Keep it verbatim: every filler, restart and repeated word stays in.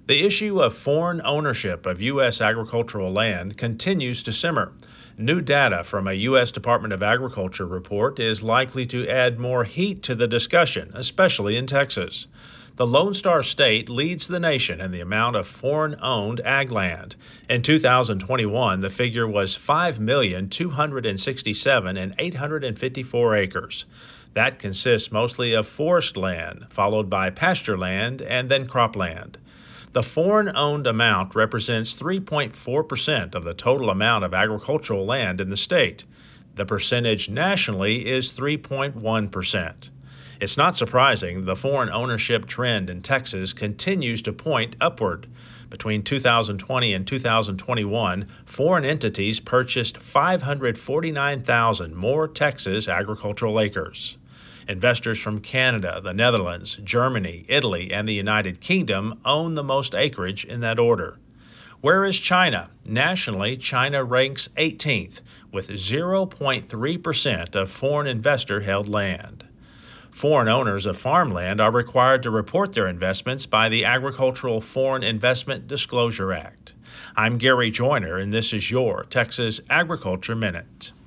The issue of foreign ownership of U S agricultural land continues to simmer. New data from a U S Department of Agriculture report is likely to add more heat to the discussion, especially in Texas. The Lone Star State leads the nation in the amount of foreign-owned ag land. In two thousand twenty-one, the figure was five million two hundred sixty-seven thousand eight hundred fifty-four acres. That consists mostly of forest land, followed by pasture land, and then cropland. The foreign-owned amount represents three point four percent of the total amount of agricultural land in the state. The percentage nationally is three point one percent. It's not surprising the foreign ownership trend in Texas continues to point upward. Between two thousand twenty and two thousand twenty-one, foreign entities purchased five hundred forty-nine thousand more Texas agricultural acres. Investors from Canada, the Netherlands, Germany, Italy, and the United Kingdom own the most acreage in that order. Where is China? Nationally, China ranks eighteenth, with zero point three percent of foreign investor-held land. Foreign owners of farmland are required to report their investments by the Agricultural Foreign Investment Disclosure Act. I'm Gary Joyner, and this is your Texas Agriculture Minute.